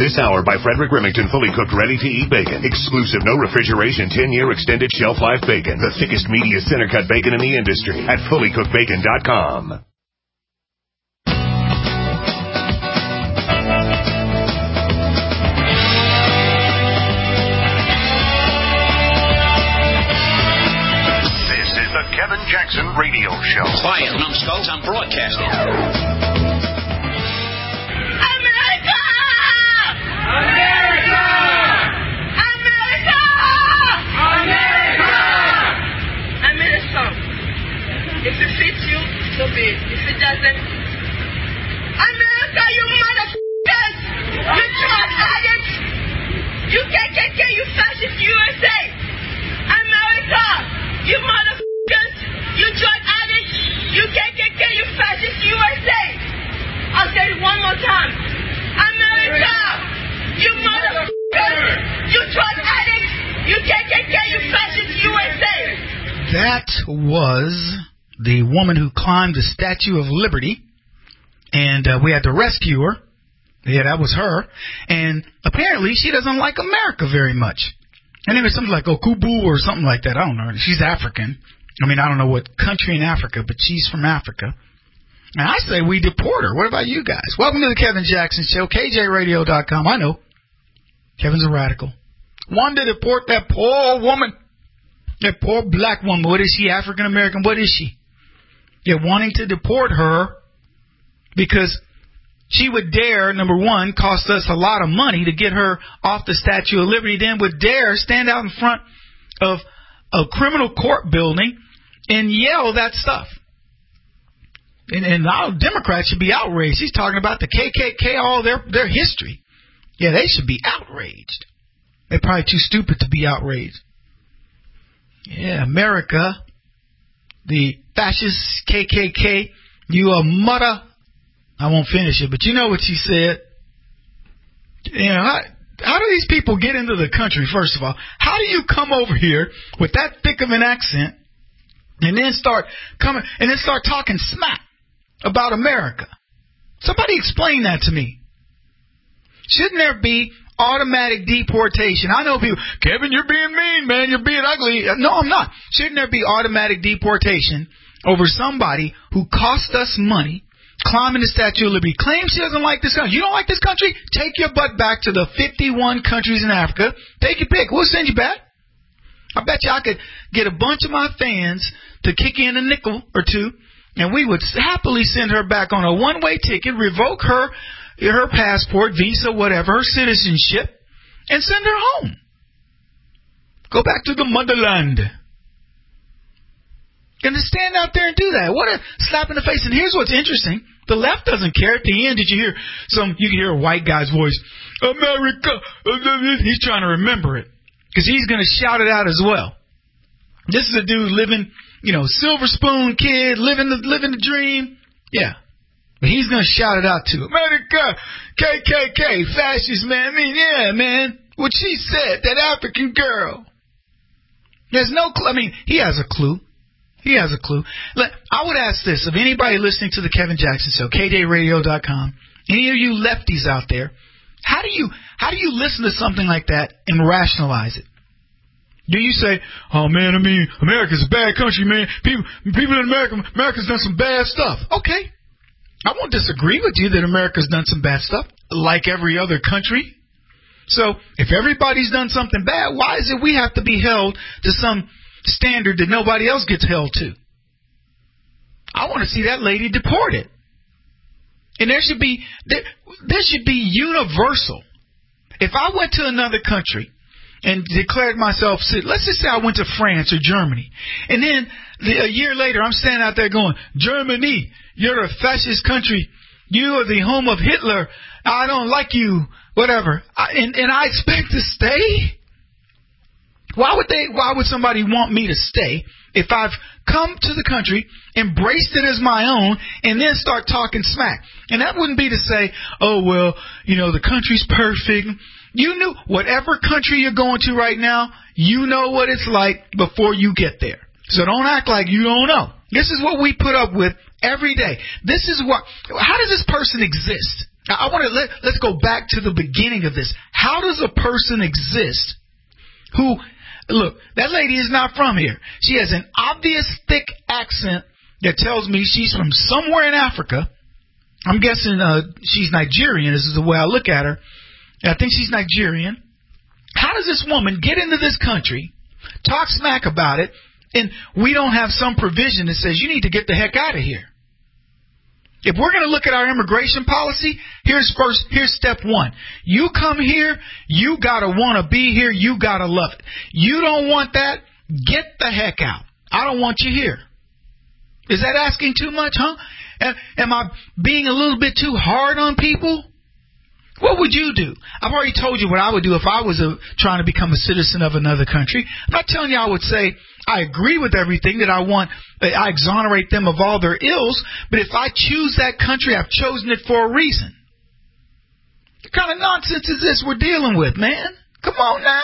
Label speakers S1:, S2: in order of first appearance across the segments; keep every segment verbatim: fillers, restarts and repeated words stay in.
S1: This hour by Frederick Remington, fully cooked, ready-to-eat bacon. Exclusive, no refrigeration, ten-year extended shelf life bacon. The thickest, meatiest, center-cut bacon in the industry at fully cooked bacon dot com.
S2: This is the Kevin Jackson Radio Show.
S3: Quiet, numbskulls, I'm broadcasting.
S4: America! America! America! I'm in a song. If it fits you, so be it. If it doesn't, America, you motherfuckers! You drug addicts! You K K K, you fascist U S A! America, you motherfuckers! You drug addicts! You K K K, you fascist U S A! I'll say it one more time. America! You motherfuckers! You drug addicts! You K K K, you fascist U S A!
S5: That was the woman who climbed the Statue of Liberty, and uh, we had to rescue her. Yeah, that was her. And apparently she doesn't like America very much. And it was something like Okubu or something like that. I don't know. She's African. I mean, I don't know what country in Africa, but she's from Africa. And I say we deport her. What about you guys? Welcome to the Kevin Jackson Show, K J radio dot com. I know. Kevin's a radical. Wanted to deport that poor woman. That poor black woman. What is she? African American? What is she? Yeah, wanting to deport her because she would dare, number one, cost us a lot of money to get her off the Statue of Liberty, then would dare stand out in front of a criminal court building and yell that stuff. And, and our Democrats should be outraged. He's talking about the K K K, all their, their history. Yeah, they should be outraged. They're probably too stupid to be outraged. Yeah, America, the fascist K K K, you a mother. I won't finish it, but you know what she said. You know, how, how do these people get into the country, first of all? How do you come over here with that thick of an accent and then start coming and then start talking smack about America? Somebody explain that to me. Shouldn't there be automatic deportation? I know people, Kevin, you're being mean, man. You're being ugly. No, I'm not. Shouldn't there be automatic deportation over somebody who cost us money, climbing the Statue of Liberty, claims she doesn't like this country? You don't like this country? Take your butt back to the fifty-one countries in Africa. Take your pick. We'll send you back. I bet you I could get a bunch of my fans to kick in a nickel or two, and we would happily send her back on a one-way ticket, revoke her her passport, visa, whatever, her citizenship, and send her home. Go back to the motherland. Going to stand out there and do that. What a slap in the face. And here's what's interesting. The left doesn't care. At the end, did you hear some, you can hear a white guy's voice, America. He's trying to remember it because he's going to shout it out as well. This is a dude living, you know, silver spoon kid, living the, living the dream. Yeah. But he's going to shout it out to America, K K K, fascist, man. I mean, yeah, man. What she said, that African girl. There's no clue. I mean, he has a clue. He has a clue. I would ask this of anybody listening to the Kevin Jackson Show, K J radio dot com, any of you lefties out there, how do you how do you listen to something like that and rationalize it? Do you say, oh, man, I mean, America's a bad country, man. People, people in America, America's done some bad stuff. Okay. I won't disagree with you that America's done some bad stuff, like every other country. So if everybody's done something bad, why is it we have to be held to some standard that nobody else gets held to? I want to see that lady deported. And there should be there, there should be universal. If I went to another country and declared myself, let's just say I went to France or Germany, and then the, a year later I'm standing out there going, Germany, you're a fascist country. You are the home of Hitler. I don't like you, whatever. I, and, and I expect to stay? Why would they? Why would somebody want me to stay if I've come to the country, embraced it as my own, and then start talking smack? And that wouldn't be to say, oh, well, you know, the country's perfect. You knew whatever country you're going to right now, you know what it's like before you get there. So don't act like you don't know. This is what we put up with every day. This is what. How does this person exist? I want to let, let's go back to the beginning of this. How does a person exist who, look, that lady is not from here. She has an obvious thick accent that tells me she's from somewhere in Africa. I'm guessing uh, she's Nigerian. This is the way I look at her. I think she's Nigerian. How does this woman get into this country, talk smack about it, and we don't have some provision that says you need to get the heck out of here? If we're going to look at our immigration policy, here's first, here's step one. You come here, you got to want to be here, you got to love it. You don't want that, get the heck out. I don't want you here. Is that asking too much, huh? Am, am I being a little bit too hard on people? What would you do? I've already told you what I would do if I was a, trying to become a citizen of another country. I'm not telling you I would say I agree with everything, that I want, I exonerate them of all their ills, but if I choose that country, I've chosen it for a reason. What kind of nonsense is this we're dealing with, man? Come on now.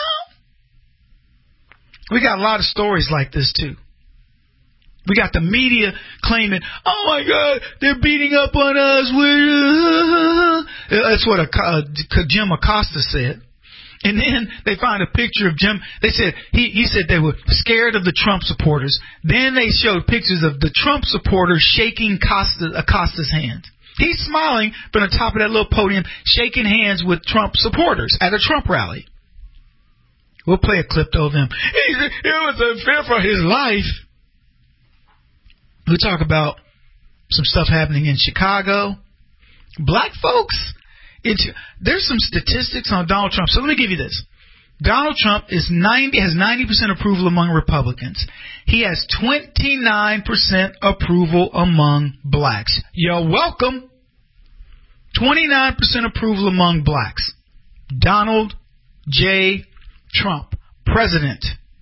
S5: We got a lot of stories like this, too. We got the media claiming, oh, my God, they're beating up on us. We're, uh, that's what a, uh, Jim Acosta said. And then they find a picture of Jim. They said he, he said they were scared of the Trump supporters. Then they showed pictures of the Trump supporters shaking Costa, Acosta's hand. He's smiling from the top of that little podium, shaking hands with Trump supporters at a Trump rally. We'll play a clip of him. He, it was a fear for his life. We'll talk about some stuff happening in Chicago. Black folks, it's, there's some statistics on Donald Trump. So let me give you this. Donald Trump is ninety has ninety percent approval among Republicans. He has twenty-nine percent approval among blacks. You're welcome. twenty-nine percent approval among blacks. Donald J. Trump, president.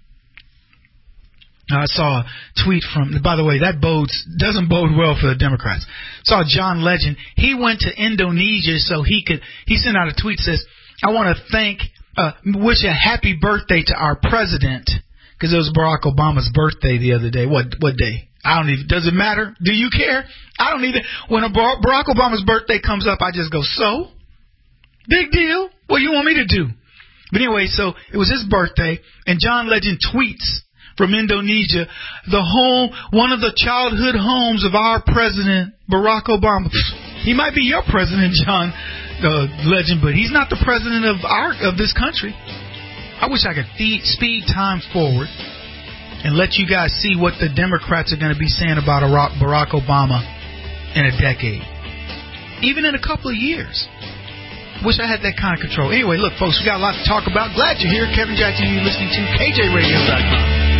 S5: I saw a tweet from, by the way, that bodes, doesn't bode well for the Democrats. Saw John Legend. He went to Indonesia so he could, he sent out a tweet that says, I want to thank, uh, wish a happy birthday to our president. Because it was Barack Obama's birthday the other day. What, what day? I don't even, does it matter? Do you care? I don't even, when a Bar- Barack Obama's birthday comes up, I just go, so? Big deal. What do you want me to do? But anyway, so it was his birthday, and John Legend tweets from Indonesia, the home, one of the childhood homes of our president, Barack Obama. He might be your president, John uh, Legend, but he's not the president of our of this country. I wish I could feed, speed time forward and let you guys see what the Democrats are going to be saying about Barack Obama in a decade, even in a couple of years. Wish I had that kind of control. Anyway, look, folks, we got a lot to talk about. Glad you're here. Kevin Jackson, you're listening to K J radio dot com.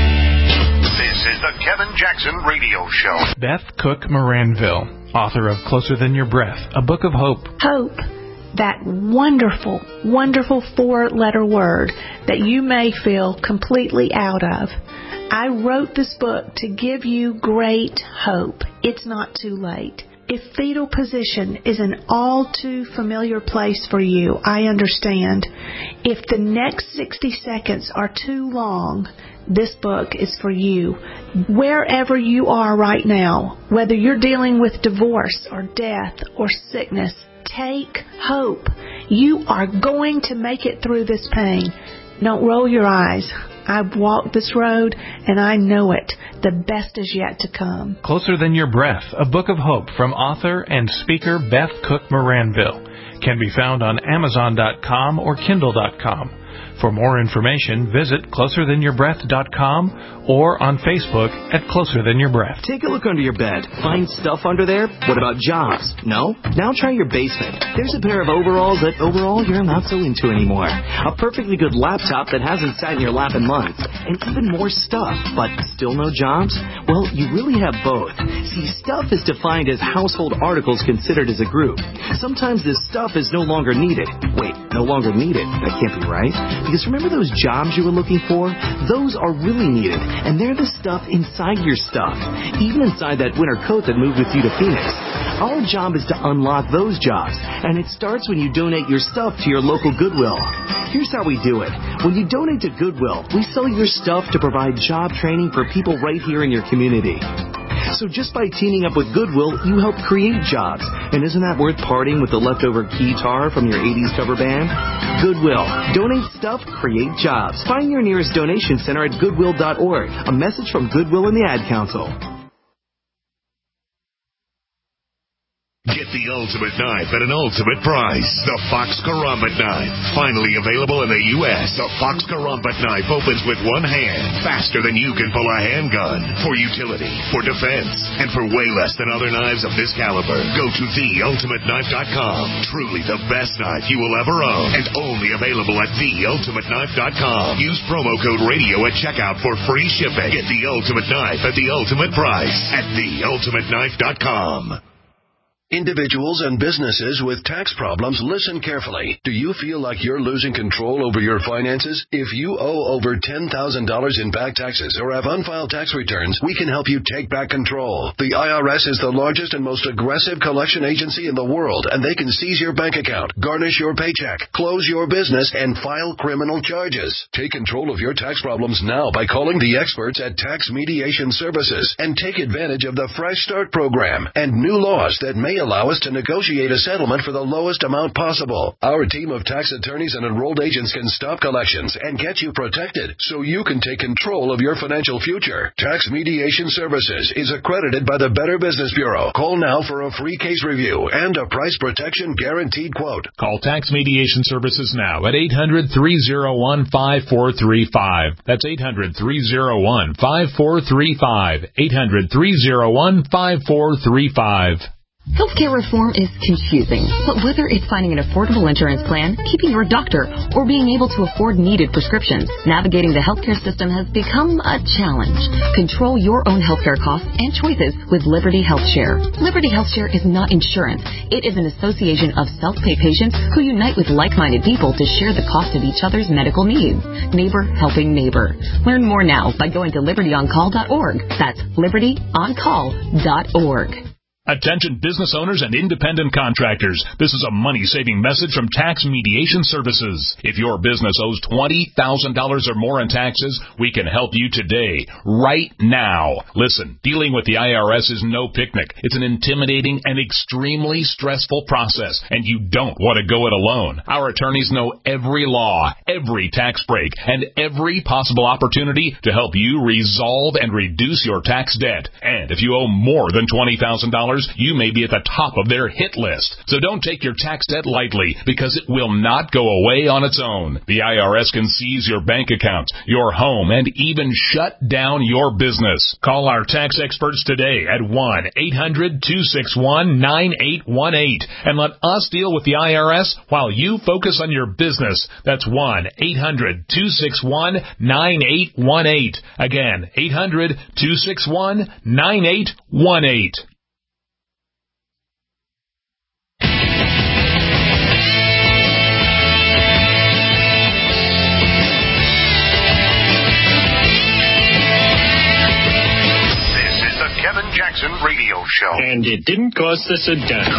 S2: This is the Kevin Jackson Radio Show.
S6: Beth Cook Moranville, author of Closer Than Your Breath, a book of hope.
S7: Hope, that wonderful, wonderful four-letter word that you may feel completely out of. I wrote this book to give you great hope. It's not too late. If fetal position is an all too familiar place for you, I understand. If the next sixty seconds are too long, this book is for you. Wherever you are right now, whether you're dealing with divorce or death or sickness, take hope. You are going to make it through this pain. Don't roll your eyes. I've walked this road, and I know it. The best is yet to come.
S6: Closer Than Your Breath, a book of hope from author and speaker Beth Cook Moranville. Can be found on Amazon dot com or Kindle dot com. For more information, visit closer than your breath dot com or on Facebook at Closer Than Your Breath.
S8: Take a look under your bed. Find stuff under there? What about jobs? No? Now try your basement. There's a pair of overalls that overall you're not so into anymore. A perfectly good laptop that hasn't sat in your lap in months. And even more stuff, but still no jobs? Well, you really have both. See, stuff is defined as household articles considered as a group. Sometimes this stuff is no longer needed. Wait, no longer needed? That can't be right. Because remember those jobs you were looking for? Those are really needed, and they're the stuff inside your stuff, even inside that winter coat that moved with you to Phoenix. Our job is to unlock those jobs, and it starts when you donate your stuff to your local Goodwill. Here's how we do it. When you donate to Goodwill, we sell your stuff to provide job training for people right here in your community. So just by teaming up with Goodwill, you help create jobs. And isn't that worth parting with the leftover guitar from your eighties cover band? Goodwill. Donate stuff, create jobs. Find your nearest donation center at goodwill dot org. A message from Goodwill and the Ad Council.
S1: Get the ultimate knife at an ultimate price. The Fox Karambit knife. Finally available in the U S The Fox Karambit knife opens with one hand, faster than you can pull a handgun. For utility, for defense, and for way less than other knives of this caliber. Go to the ultimate knife dot com. Truly the best knife you will ever own. And only available at the ultimate knife dot com. Use promo code radio at checkout for free shipping. Get the ultimate knife at the ultimate price at the ultimate knife dot com.
S2: Individuals and businesses with tax problems, listen carefully. Do you feel like you're losing control over your finances? If you owe over ten thousand dollars in back taxes or have unfiled tax returns, we can help you take back control. The I R S is the largest and most aggressive collection agency in the world, and they can seize your bank account, garnish your paycheck, close your business, and file criminal charges. Take control of your tax problems now by calling the experts at Tax Mediation Services and take advantage of the Fresh Start program and new laws that may allow us to negotiate a settlement for the lowest amount possible. Our team of tax attorneys and enrolled agents can stop collections and get you protected so you can take control of your financial future. Tax Mediation Services is accredited by the Better Business Bureau. Call now for a free case review and a price protection guaranteed quote.
S9: Call Tax Mediation Services now at eight hundred, three oh one, five four three five. That's eight hundred, three oh one, five four three five. eight hundred, three oh one, five four three five.
S10: Healthcare reform is confusing, but whether it's finding an affordable insurance plan, keeping your doctor, or being able to afford needed prescriptions, navigating the healthcare system has become a challenge. Control your own healthcare costs and choices with Liberty HealthShare. Liberty HealthShare is not insurance. It is an association of self-pay patients who unite with like-minded people to share the cost of each other's medical needs. Neighbor helping neighbor. Learn more now by going to liberty on call dot org. That's liberty on call dot org.
S9: Attention business owners and independent contractors. This is a money-saving message from Tax Mediation Services. If your business owes twenty thousand dollars or more in taxes, we can help you today, right now. Listen, dealing with the I R S is no picnic. It's an intimidating and extremely stressful process, and you don't want to go it alone. Our attorneys know every law, every tax break, and every possible opportunity to help you resolve and reduce your tax debt. And if you owe more than twenty thousand dollars, you may be at the top of their hit list. So don't take your tax debt lightly, because it will not go away on its own. The I R S can seize your bank accounts, your home, and even shut down your business. Call our tax experts today at one eight hundred, two six one, nine eight one eight and let us deal with the I R S while you focus on your business. That's one eight hundred, two six one, nine eight one eight. Again, eight hundred, two six one, nine eight one eight.
S2: Kevin Jackson Radio Show.
S11: And it didn't cost us a dime.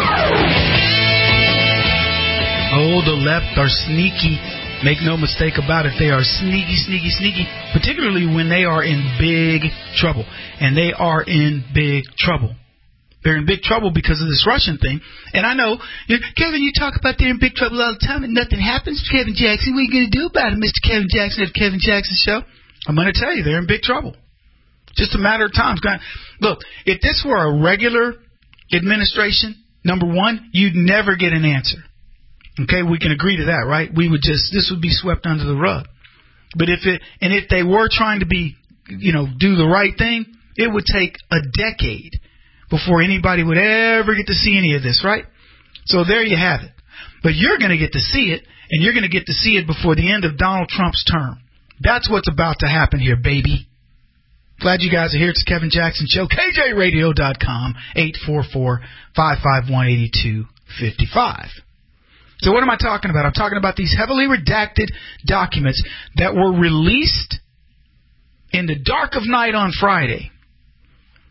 S5: Oh, the left are sneaky. Make no mistake about it. They are sneaky, sneaky, sneaky, particularly when they are in big trouble. And they are in big trouble. They're in big trouble because of this Russian thing. And I know, Kevin, you talk about they're in big trouble all the time and nothing happens. Kevin Jackson, what are you going to do about it, Mister Kevin Jackson at the Kevin Jackson Show? I'm going to tell you, they're in big trouble. Just a matter of time. Look, if this were a regular administration, number one, you'd never get an answer. Okay, we can agree to that, right? We would just, this would be swept under the rug. But if it, and if they were trying to be, you know, do the right thing, it would take a decade before anybody would ever get to see any of this, right? So there you have it. But you're going to get to see it, and you're going to get to see it before the end of Donald Trump's term. That's what's about to happen here, baby. Glad you guys are here. It's the Kevin Jackson Show. K J radio dot com, eight four four, five five one, eight two five five. So what am I talking about? I'm talking about these heavily redacted documents that were released in the dark of night on Friday.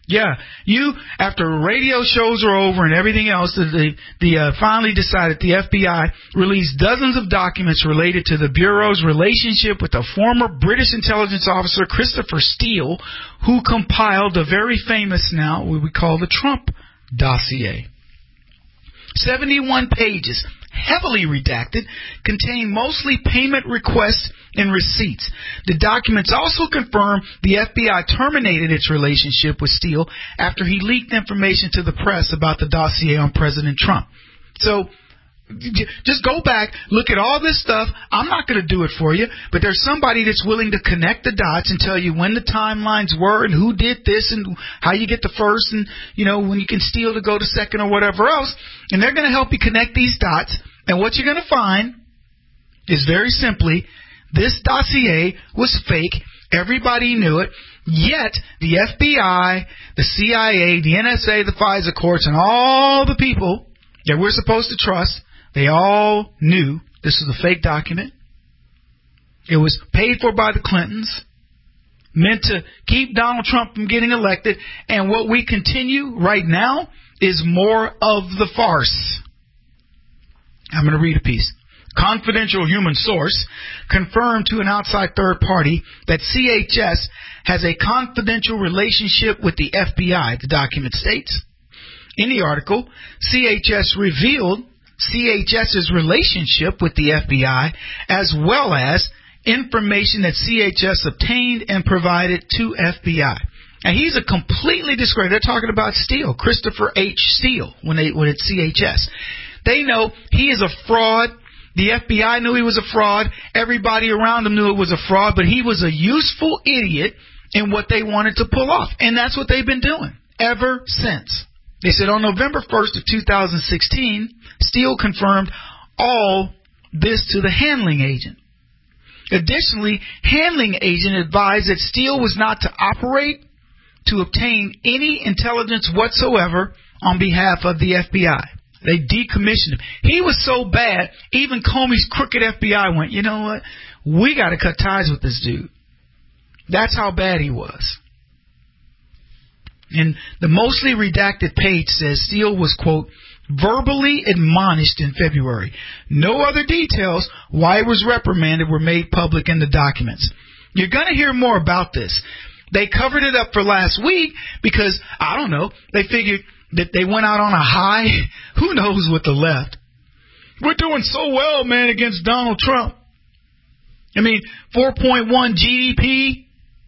S5: Yeah, you, after radio shows are over and everything else, the, the uh, finally decided the F B I released dozens of documents related to the Bureau's relationship with a former British intelligence officer, Christopher Steele, who compiled the very famous now, what we call the Trump dossier. seventy-one pages, heavily redacted, contain mostly payment requests and receipts. The documents also confirm the F B I terminated its relationship with Steele after he leaked information to the press about the dossier on President Trump. So, just go back, look at all this stuff. I'm not going to do it for you, but there's somebody that's willing to connect the dots and tell you when the timelines were and who did this and how you get to first and, you know, when you can steal to go to second or whatever else. And they're going to help you connect these dots. And what you're going to find is very simply, this dossier was fake. Everybody knew it. Yet, the F B I, the C I A, the N S A, the FISA courts, and all the people that we're supposed to trust, they all knew this was a fake document. It was paid for by the Clintons, meant to keep Donald Trump from getting elected. And what we continue right now is more of the farce. I'm going to read a piece. Confidential human source confirmed to an outside third party that C H S has a confidential relationship with the F B I, the document states. In the article, C H S revealed CHS's relationship with the F B I, as well as information that C H S obtained and provided to F B I. Now, he's a completely discredited. They're talking about Steele, Christopher H. Steele, when they when it's C H S. They know he is a fraud. The F B I knew he was a fraud. Everybody around him knew it was a fraud, but he was a useful idiot in what they wanted to pull off. And that's what they've been doing ever since. They said on November first of two thousand sixteen, Steele confirmed all this to the handling agent. Additionally, handling agent advised that Steele was not to operate to obtain any intelligence whatsoever on behalf of the F B I. They decommissioned him. He was so bad, even Comey's crooked F B I went, you know what? We got to cut ties with this dude. That's how bad he was. And the mostly redacted page says Steele was, quote, verbally admonished in February. No other details why he was reprimanded were made public in the documents. You're going to hear more about this. They covered it up for last week because, I don't know, they figured that they went out on a high. Who knows with the left? We're doing so well, man, against Donald Trump. I mean, four point one G D P.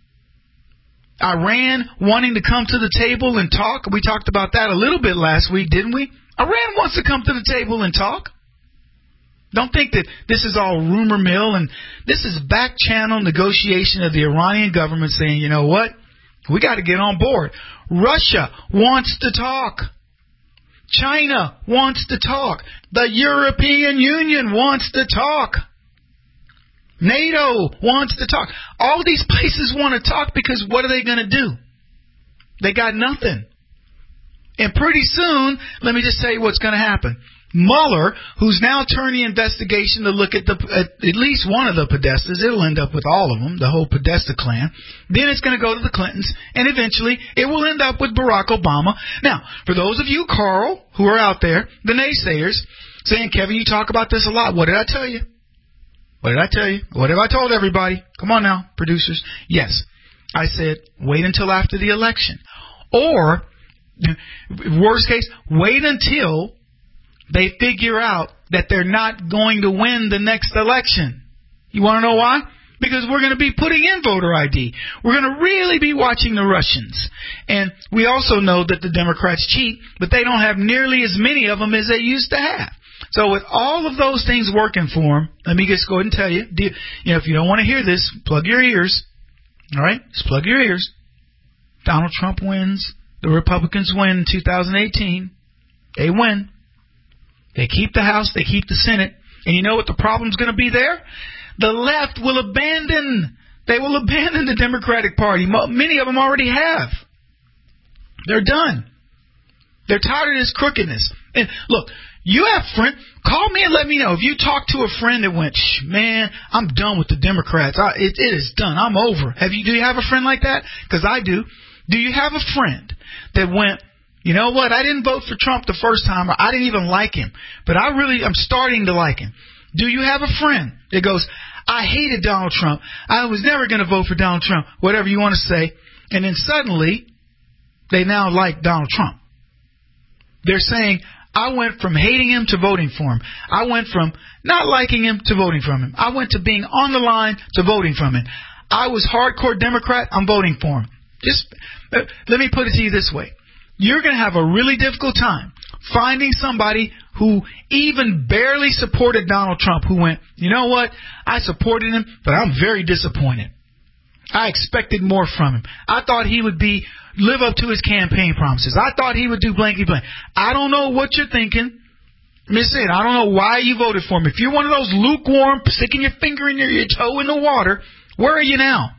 S5: Iran wanting to come to the table and talk. We talked about that a little bit last week, didn't we? Iran wants to come to the table and talk. Don't think that this is all rumor mill, and this is back channel negotiation of the Iranian government saying, you know what? We got to get on board. Russia wants to talk. China wants to talk. The European Union wants to talk. NATO wants to talk. All these places want to talk because what are they going to do? They got nothing. And pretty soon, let me just tell you what's going to happen. Mueller, who's now turned the investigation to look at the at, at least one of the Podestas, it'll end up with all of them, the whole Podesta clan. Then it's going to go to the Clintons, and eventually it will end up with Barack Obama. Now, for those of you, Carl, who are out there, the naysayers, saying, Kevin, you talk about this a lot. What did I tell you? What did I tell you? What have I told everybody? Come on now, producers. Yes, I said wait until after the election. Or, worst case, wait until they figure out that they're not going to win the next election. You want to know why? Because we're going to be putting in voter I D. We're going to really be watching the Russians. And we also know that the Democrats cheat, but they don't have nearly as many of them as they used to have. So with all of those things working for them, let me just go ahead and tell you, you, you know, if you don't want to hear this, plug your ears. All right? Just plug your ears. Donald Trump wins. The Republicans win in two thousand eighteen. They win. They keep the House. They keep the Senate. And you know what the problem's going to be there? The left will abandon. They will abandon the Democratic Party. Many of them already have. They're done. They're tired of this crookedness. And look, you have friends. Call me and let me know. If you talk to a friend that went, Shh, man, I'm done with the Democrats. I, it, it is done. I'm over. Have you? Do you have a friend like that? Because I do. Do you have a friend that went, you know what, I didn't vote for Trump the first time, or I didn't even like him, but I really, I'm starting to like him? Do you have a friend that goes, I hated Donald Trump, I was never going to vote for Donald Trump, whatever you want to say, and then suddenly they now like Donald Trump? They're saying, I went from hating him to voting for him. I went from not liking him to voting for him. I went to being on the line to voting for him. I was hardcore Democrat, I'm voting for him. Just uh, let me put it to you this way. You're going to have a really difficult time finding somebody who even barely supported Donald Trump, who went, you know what, I supported him, but I'm very disappointed. I expected more from him. I thought he would be live up to his campaign promises. I thought he would do blanky blank. I don't know what you're thinking. Miss it. I don't know why you voted for him. If you're one of those lukewarm, sticking your finger in your, your toe in the water, where are you now?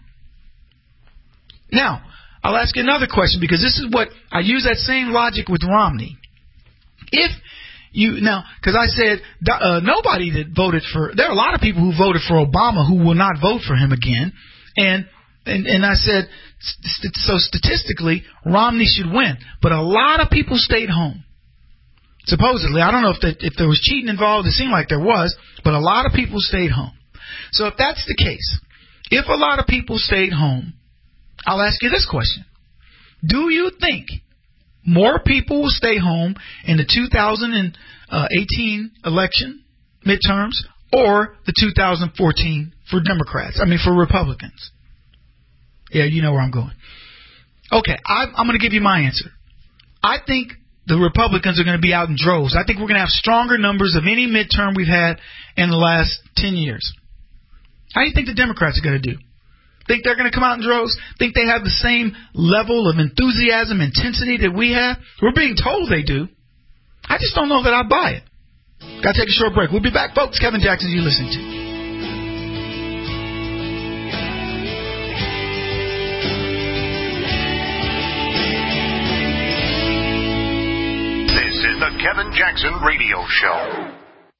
S5: Now, I'll ask you another question, because this is what I use that same logic with Romney. If you now, because I said uh, nobody that voted for, there are a lot of people who voted for Obama who will not vote for him again, and and and I said st- so statistically Romney should win, but a lot of people stayed home. Supposedly, I don't know if the, if there was cheating involved. It seemed like there was, but a lot of people stayed home. So if that's the case, if a lot of people stayed home, I'll ask you this question. Do you think more people will stay home in the two thousand eighteen election, midterms, or the two thousand fourteen for Democrats? I mean, for Republicans. Yeah, you know where I'm going. Okay, I, I'm going to give you my answer. I think the Republicans are going to be out in droves. I think we're going to have stronger numbers of any midterm we've had in the last ten years. How do you think the Democrats are going to do? Think they're going to come out in droves? Think they have the same level of enthusiasm, intensity that we have? We're being told they do. I just don't know that I buy it. Got to take a short break. We'll be back, folks. Kevin Jackson, you listen to.
S1: This is the Kevin Jackson Radio Show.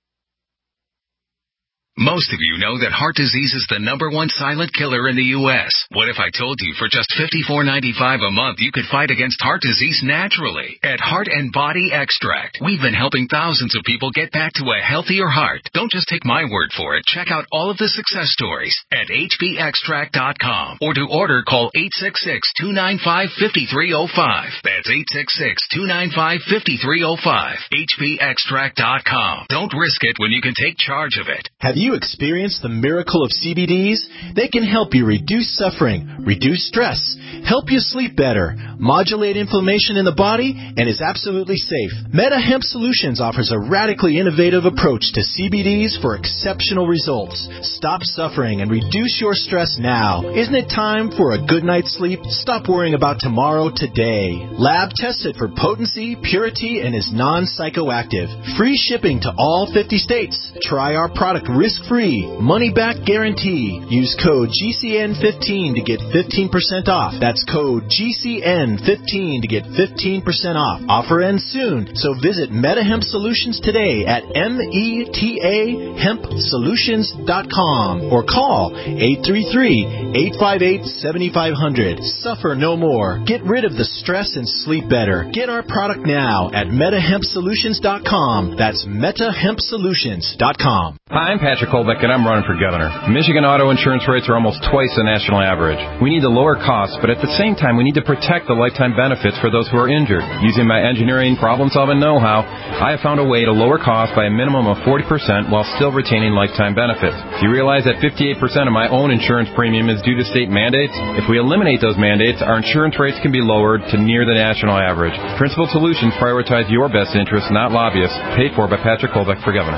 S12: Most of you know that heart disease is the number one silent killer in the U S What if I told you for just fifty-four ninety-five a month you could fight against heart disease naturally? At Heart and Body Extract, we've been helping thousands of people get back to a healthier heart. Don't just take my word for it. Check out all of the success stories at H B extract dot com, or to order, call eight six six, two nine five, five three zero five. That's eight six six, two nine five, five three zero five. H B extract dot com. Don't risk it when you can take charge of it.
S13: Have you experienced the miracle of C B Ds? They can help you reduce suffering, reduce stress, help you sleep better, modulate inflammation in the body, and is absolutely safe. Meta Hemp Solutions offers a radically innovative approach to C B Ds for exceptional results. Stop suffering and reduce your stress now. Isn't it time for a good night's sleep? Stop worrying about tomorrow today. Lab tested for potency, purity, and is non-psychoactive. Free shipping to all fifty states. Try our product risk-free, money-back guarantee. Use code G C N fifteen to get fifteen percent off. That's code G C N fifteen to get fifteen percent off. Offer ends soon, so visit MetaHemp Solutions today at M E T A hemp solutions dot com or call eight three three, eight five eight, seven five zero zero. Suffer no more. Get rid of the stress and sleep better. Get our product now at meta hemp solutions dot com. That's meta hemp solutions dot com.
S14: Hi, I'm Patrick Kolbeck, and I'm running for governor. Michigan auto insurance rates are almost twice the national average. We need to lower costs, but at the same time, we need to protect the lifetime benefits for those who are injured. Using my engineering problem-solving know-how, I have found a way to lower costs by a minimum of forty percent while still retaining lifetime benefits. Do you realize that fifty-eight percent of my own insurance premium is due to state mandates? If we eliminate those mandates, our insurance rates can be lowered to near the national average. Principal Solutions prioritize your best interests, not lobbyists. Paid for by Patrick Kolbeck for governor.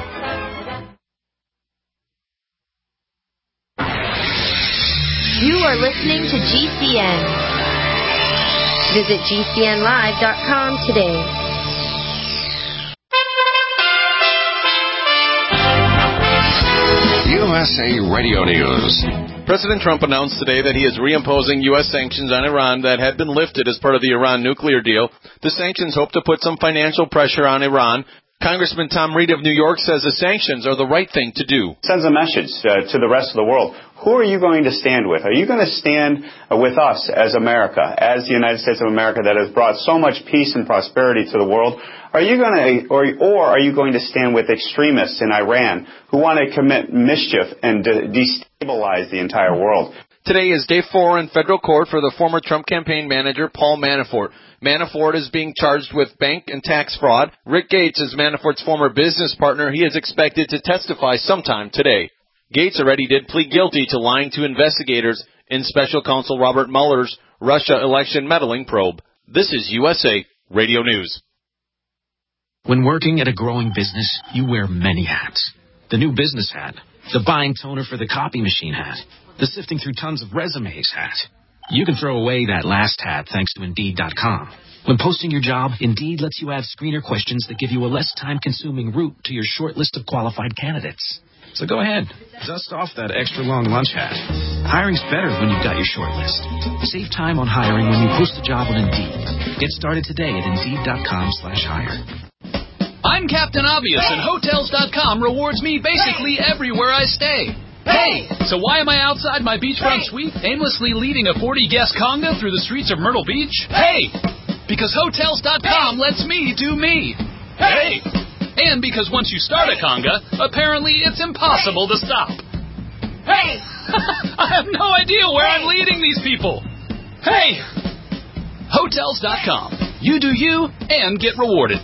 S15: You are listening to G C N. Visit G C N live dot com today.
S1: U S A Radio News.
S16: President Trump announced today that he is reimposing U S sanctions on Iran that had been lifted as part of the Iran nuclear deal. The sanctions hope to put some financial pressure on Iran Congressman Tom Reed of New York says the sanctions are the right thing to do.
S17: Sends a message uh, to the rest of the world. Who are you going to stand with? Are you going to stand uh, with us as America, as the United States of America that has brought so much peace and prosperity to the world? Are you going to, or, or are you going to stand with extremists in Iran who want to commit mischief and de- destabilize the entire world?
S16: Today is day four in federal court for the former Trump campaign manager, Paul Manafort. Manafort is being charged with bank and tax fraud. Rick Gates is Manafort's former business partner. He is expected to testify sometime today. Gates already did plead guilty to lying to investigators in Special Counsel Robert Mueller's Russia election meddling probe. This is U S A Radio News.
S18: When working at a growing business, you wear many hats. The new business hat, the buying toner for the copy machine hat, the sifting through tons of resumes hat. You can throw away that last hat thanks to Indeed dot com. When posting your job, Indeed lets you add screener questions that give you a less time-consuming route to your short list of qualified candidates. So go ahead, dust off that extra long lunch hat. Hiring's better when you've got your short list. Save time on hiring when you post a job on Indeed. Get started today at Indeed dot com slash hire.
S19: I'm Captain Obvious, and Hotels dot com rewards me basically everywhere I stay. Hey! So why am I outside my beachfront suite, aimlessly leading a forty-guest conga through the streets of Myrtle Beach? Hey! Because Hotels dot com lets me do me. Hey! And because once you start a conga, apparently it's impossible to stop. Hey! I have no idea where I'm leading these people. Hey! Hotels dot com. You do you and get rewarded.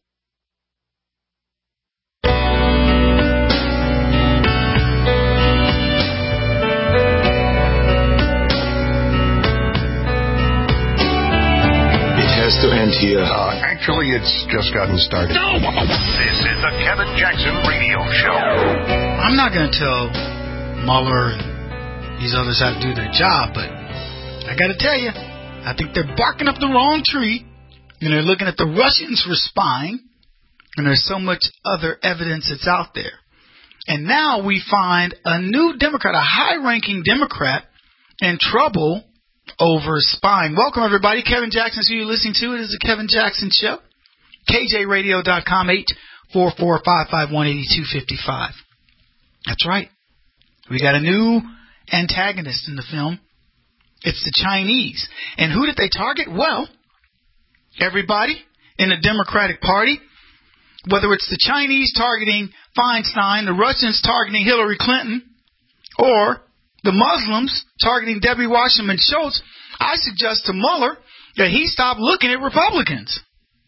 S2: Has to end here.
S20: Uh, actually, it's just gotten started.
S1: No! This is the Kevin Jackson Radio Show.
S5: I'm not going to tell Mueller and these others how to do their job, but I got to tell you, I think they're barking up the wrong tree, and they're looking at the Russians for spying, and there's so much other evidence that's out there. And now we find a new Democrat, a high-ranking Democrat, in trouble over spying. Welcome, everybody. Kevin Jackson, who you're listening to. It is the Kevin Jackson Show. K J radio dot com, eight four four, five five one, eight two five five. That's right. We got a new antagonist in the film. It's the Chinese. And who did they target? Well, everybody in the Democratic Party. Whether it's the Chinese targeting Feinstein, the Russians targeting Hillary Clinton, or the Muslims targeting Debbie Wasserman Schultz, I suggest to Mueller that he stop looking at Republicans.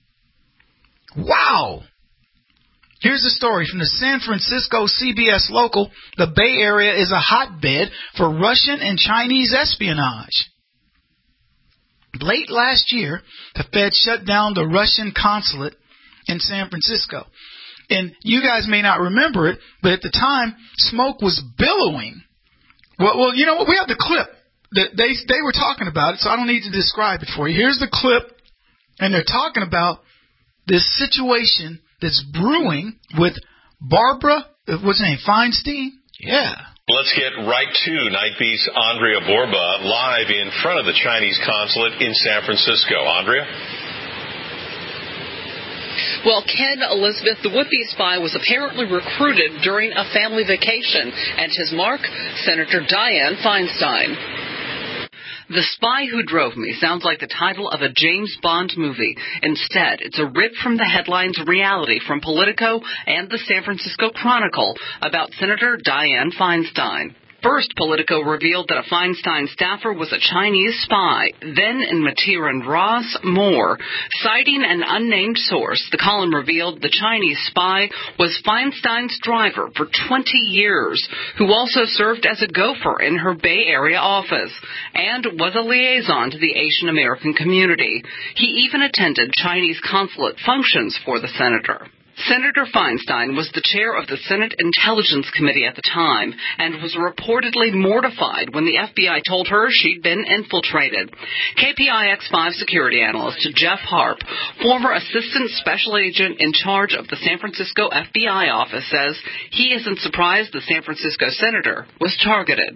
S5: Wow. Here's a story from the San Francisco C B S local. The Bay Area is a hotbed for Russian and Chinese espionage. Late last year, the Fed shut down the Russian consulate in San Francisco. And you guys may not remember it, but at the time, smoke was billowing. Well, well, you know what? We have the clip. That they they were talking about it, so I don't need to describe it for you. Here's the clip, and they're talking about this situation that's brewing with Barbara, what's her name, Feinstein? Yeah.
S21: Let's get right to Night Beat's Andrea Borba live in front of the Chinese consulate in San Francisco. Andrea?
S22: Well, Ken Elizabeth, the would-be spy, was apparently recruited during a family vacation, and his mark, Senator Dianne Feinstein. The Spy Who Drove Me sounds like the title of a James Bond movie. Instead, it's a rip from the headlines reality from Politico and the San Francisco Chronicle about Senator Dianne Feinstein. First, Politico revealed that a Feinstein staffer was a Chinese spy. Then, in Matiran Ross, more. Citing an unnamed source, the column revealed the Chinese spy was Feinstein's driver for twenty years, who also served as a gopher in her Bay Area office, and was a liaison to the Asian American community. He even attended Chinese consulate functions for the senator. Senator Feinstein was the chair of the Senate Intelligence Committee at the time and was reportedly mortified when the F B I told her she'd been infiltrated. K P I X five security analyst Jeff Harp, former assistant special agent in charge of the San Francisco F B I office, says he isn't surprised the San Francisco senator was targeted.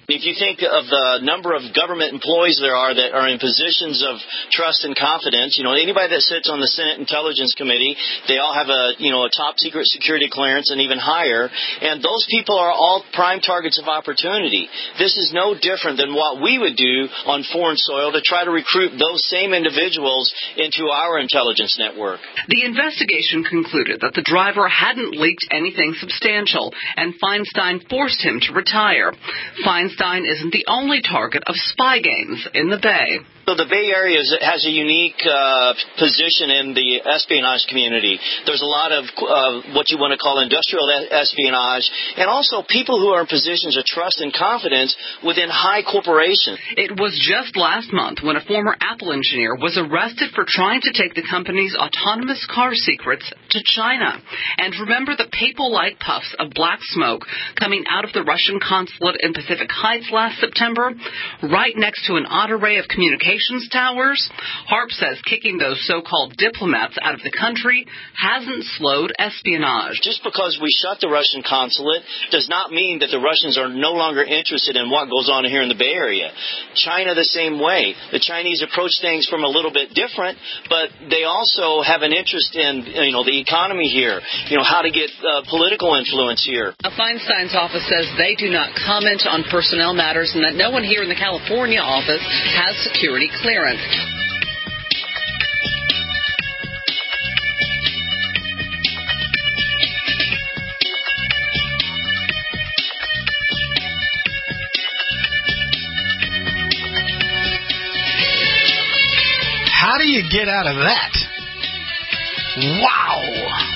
S3: If you think of the number of government employees there are that are in positions of trust and confidence, you know, anybody that sits on the Senate Intelligence Committee, they all have a, you know, a top secret security clearance and even higher, and those people are all prime targets of opportunity. This is no different than what we would do on foreign soil to try to recruit those same individuals into our intelligence network.
S22: The investigation concluded that the driver hadn't leaked anything substantial, and Feinstein forced him to retire. Feinstein isn't the only target of spy games in the Bay.
S3: So the Bay Area is, has a unique uh, position in the espionage community. There's a lot of uh, what you want to call industrial espionage, and also people who are in positions of trust and confidence within high corporations.
S22: It was just last month when a former Apple engineer was arrested for trying to take the company's autonomous car secrets to China. And remember the papal-like puffs of black smoke coming out of the Russian consulate in Pacific Heights last September, right next to an odd array of communications towers? Harp says kicking those so-called diplomats out of the country hasn't slowed espionage.
S3: Just because we shut the Russian consulate does not mean that the Russians are no longer interested in what goes on here in the Bay Area. China the same way. The Chinese approach things from a little bit different, but they also have an interest in, you know, the economy here, you know, how to get uh, political influence here.
S22: Now, Feinstein's office says they do not comment on personnel matters and that no one here in the California office has security clearance.
S5: How do you get out of that? Wow.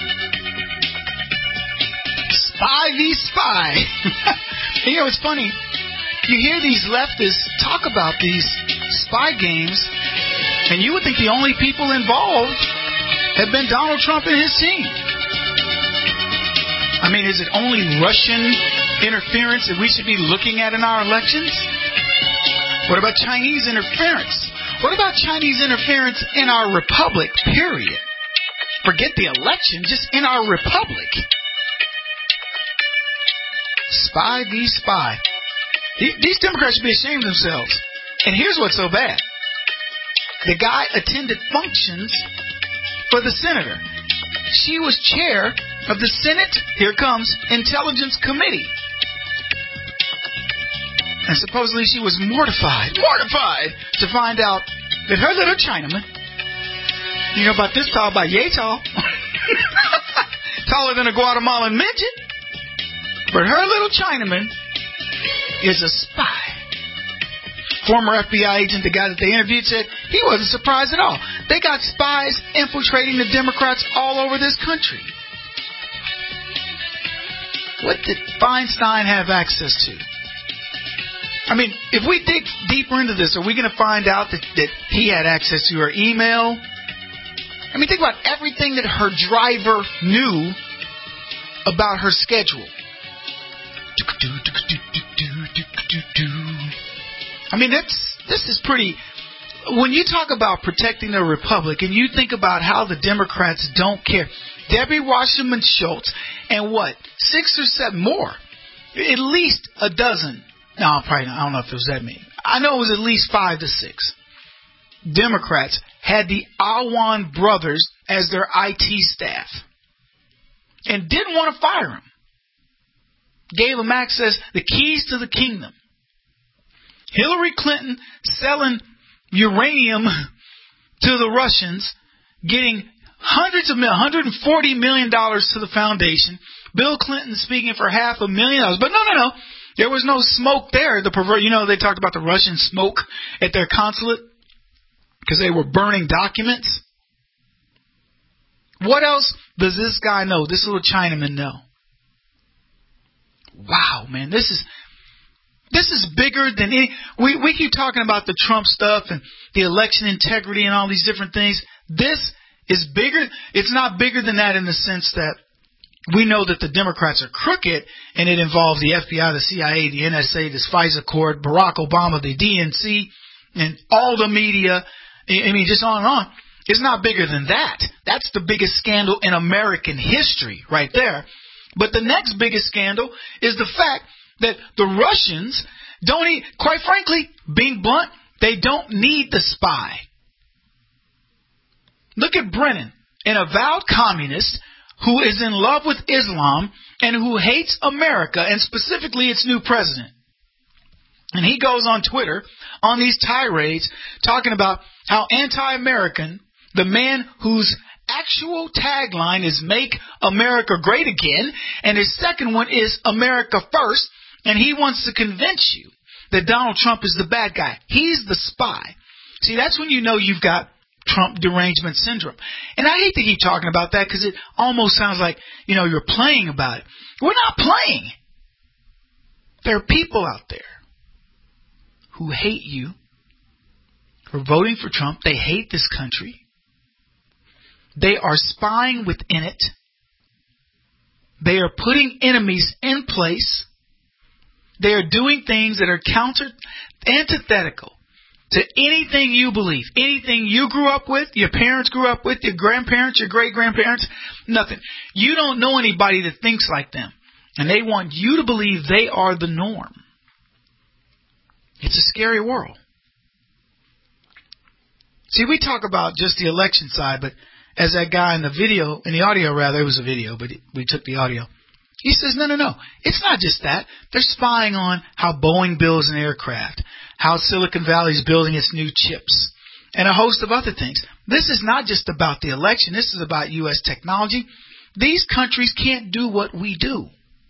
S5: Spy v. spy. You know, it's funny. You hear these leftists talk about these spy games, and you would think the only people involved have been Donald Trump and his team. I mean, is it only Russian interference that we should be looking at in our elections? What about Chinese interference? What about Chinese interference in our republic, period? Forget the election, just in our republic. Spy v. spy. These Democrats should be ashamed of themselves. And here's what's so bad. The guy attended functions for the senator. She was chair of the Senate, here comes, Intelligence Committee. And supposedly she was mortified, mortified to find out that her little Chinaman, you know about this tall, about yay tall, taller than a Guatemalan midget, but her little Chinaman is a spy. Former F B I agent, the guy that they interviewed, said he wasn't surprised at all. They got spies infiltrating the Democrats all over this country. What did Feinstein have access to? I mean, if we dig deeper into this, are we going to find out that, that he had access to her email? I mean, think about everything that her driver knew about her schedule. I mean, that's this is pretty... When you talk about protecting the republic and you think about how the Democrats don't care, Debbie Wasserman Schultz and what, six or seven more, at least a dozen, no, probably not, I don't know if it was that many. I know it was at least five to six Democrats had the Awan brothers as their I T staff and didn't want to fire them. Gave them access, the keys to the kingdom. Hillary Clinton selling uranium to the Russians, getting hundreds of million, one hundred forty million dollars to the foundation. Bill Clinton speaking for half a million dollars. But no, no, no. There was no smoke there. The pervert, you know, they talked about the Russian smoke at their consulate because they were burning documents. What else does this guy know? This little Chinaman know? Wow, man, this is this is bigger than any. We we keep talking about the Trump stuff and the election integrity and all these different things. This is bigger. It's not bigger than that in the sense that we know that the Democrats are crooked, and it involves the F B I, the C I A, the N S A, the FISA court, Barack Obama, the D N C, and all the media. I mean, just on and on. It's not bigger than that. That's the biggest scandal in American history right there. But the next biggest scandal is the fact that the Russians don't need, quite frankly, being blunt, they don't need the spy. Look at Brennan, an avowed communist who is in love with Islam and who hates America and specifically its new president. And he goes on Twitter on these tirades talking about how anti-American, the man whose actual tagline is Make America Great Again, and his second one is America First, and he wants to convince you that Donald Trump is the bad guy. He's the spy. See, that's when you know you've got Trump derangement syndrome. And I hate to keep talking about that because it almost sounds like, you know, you're playing about it. We're not playing. There are people out there who hate you, who are voting for Trump. They hate this country. They are spying within it. They are putting enemies in place. They are doing things that are counter, antithetical to anything you believe, anything you grew up with, your parents grew up with, your grandparents, your great-grandparents, nothing. You don't know anybody that thinks like them, and they want you to believe they are the norm. It's a scary world. See, we talk about just the election side, but as that guy in the video, in the audio rather, it was a video, but we took the audio. He says, no, no, no. It's not just that. They're spying on how Boeing builds an aircraft, how Silicon Valley is building its new chips, and a host of other things. This is not just about the election. This is about U S technology. These countries can't do what we do.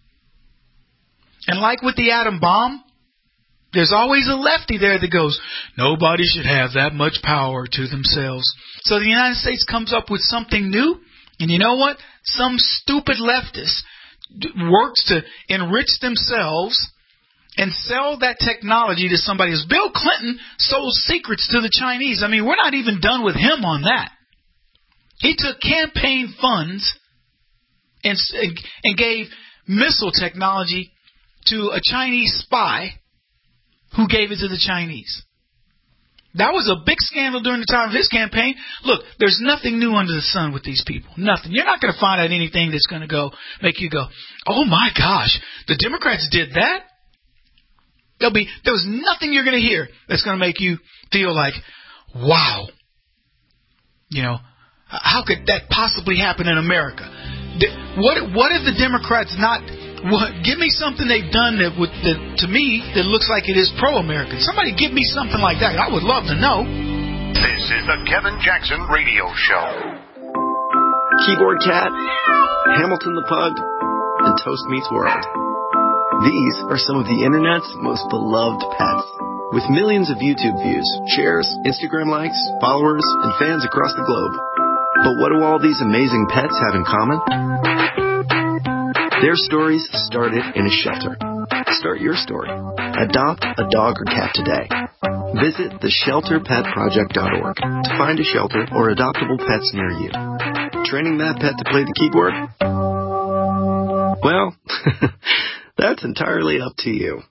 S5: And like with the atom bomb, there's always a lefty there that goes, nobody should have that much power to themselves. So the United States comes up with something new, and you know what? Some stupid leftist works to enrich themselves and sell that technology to somebody else. Bill Clinton sold secrets to the Chinese. I mean, we're not even done with him on that. He took campaign funds and, and gave missile technology to a Chinese spy who gave it to the Chinese. That was a big scandal during the time of his campaign. Look, there's nothing new under the sun with these people. Nothing. You're not going to find out anything that's going to go make you go, oh my gosh, the Democrats did that? There'll be there was nothing you're going to hear that's going to make you feel like, wow. You know, how could that possibly happen in America? What what if the Democrats not What, give me something they've done that, would, that, to me, that looks like it is pro-American. Somebody give me something like that. I would love to know.
S1: This is the Kevin Jackson Radio Show.
S4: Keyboard Cat, Hamilton the Pug, and Toast Meets World. These are some of the Internet's most beloved pets. With millions of YouTube views, shares, Instagram likes, followers, and fans across the globe. But what do all these amazing pets have in common? Their stories started in a shelter. Start your story. Adopt a dog or cat today. Visit the shelter pet project dot org to find a shelter or adoptable pets near you. Training that pet to play the keyboard? Well, that's entirely up to you.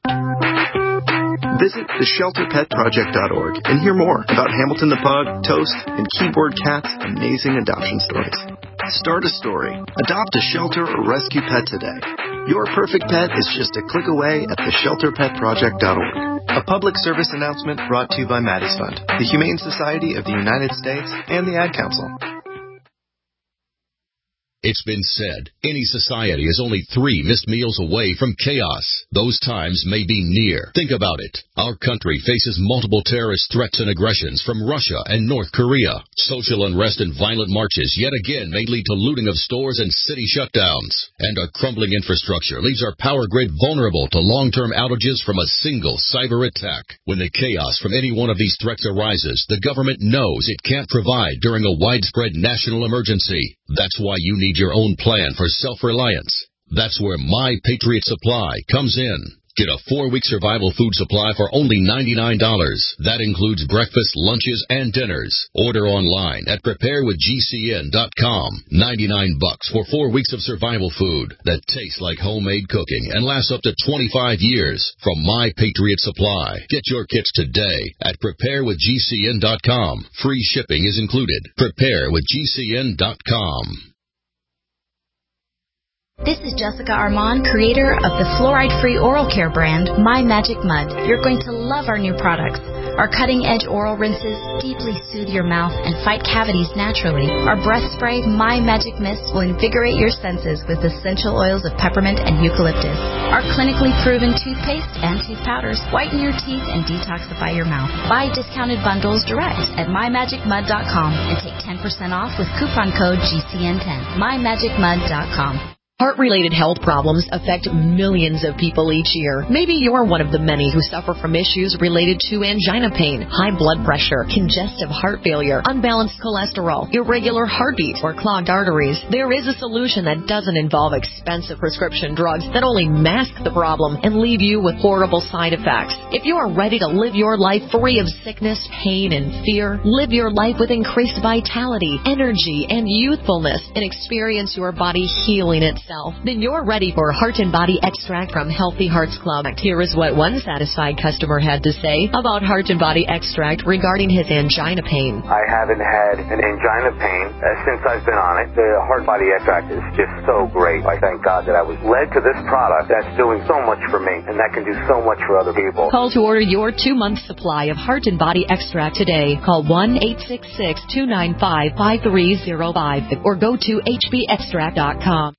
S4: Visit the shelter pet project dot org and hear more about Hamilton the Pug, Toast, and Keyboard Cat's amazing adoption stories. Start a story. Adopt a shelter or rescue pet today. Your perfect pet is just a click away at the shelter pet project dot org. A public service announcement brought to you by Maddie's Fund, the Humane Society of the United States, and the Ad Council.
S7: It's been said, any society is only three missed meals away from chaos. Those times may be near. Think about it. Our country faces multiple terrorist threats and aggressions from Russia and North Korea. Social unrest and violent marches yet again may lead to looting of stores and city shutdowns. And our crumbling infrastructure leaves our power grid vulnerable to long-term outages from a single cyber attack. When the chaos from any one of these threats arises, the government knows it can't provide during a widespread national emergency. That's why you need your own plan for self-reliance. That's where My Patriot Supply comes in. Get a four-week survival food supply for only ninety-nine dollars. That includes breakfast, lunches, and dinners. Order online at prepare with G C N dot com. ninety-nine bucks for four weeks of survival food that tastes like homemade cooking and lasts up to twenty-five years from My Patriot Supply. Get your kits today at prepare with G C N dot com. Free shipping is included. prepare with G C N dot com.
S6: This is Jessica Armand, creator of the fluoride-free oral care brand, My Magic Mud. You're going to love our new products. Our cutting-edge oral rinses deeply soothe your mouth and fight cavities naturally. Our breath spray, My Magic Mist, will invigorate your senses with essential oils of peppermint and eucalyptus. Our clinically proven toothpaste and tooth powders whiten your teeth and detoxify your mouth. Buy discounted bundles direct at my magic mud dot com and take ten percent off with coupon code G C N ten. my magic mud dot com.
S8: Heart-related health problems affect millions of people each year. Maybe you're one of the many who suffer from issues related to angina pain, high blood pressure, congestive heart failure, unbalanced cholesterol, irregular heartbeat, or clogged arteries. There is a solution that doesn't involve expensive prescription drugs that only mask the problem and leave you with horrible side effects. If you are ready to live your life free of sickness, pain, and fear, live your life with increased vitality, energy, and youthfulness, and experience your body healing itself, then you're ready for Heart and Body Extract from Healthy Hearts Club. Here is what one satisfied customer had to say about Heart and Body Extract regarding his angina pain.
S23: I haven't had an angina pain uh, since I've been on it. The Heart Body Extract is just so great. I thank God that I was led to this product that's doing so much for me and that can do so much for other people.
S8: Call to order your two-month supply of Heart and Body Extract today. Call one eight six six, two nine five, five three zero five or go to H B extract dot com.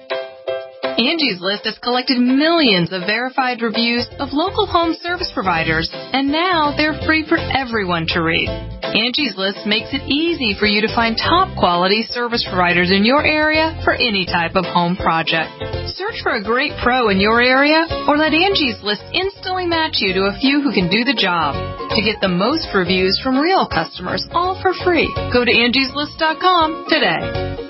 S24: Angie's List has collected millions of verified reviews of local home service providers, and now they're free for everyone to read. Angie's List makes it easy for you to find top-quality service providers in your area for any type of home project. Search for a great pro in your area, or let Angie's List instantly match you to a few who can do the job. To get the most reviews from real customers, all for free, go to angies list dot com today.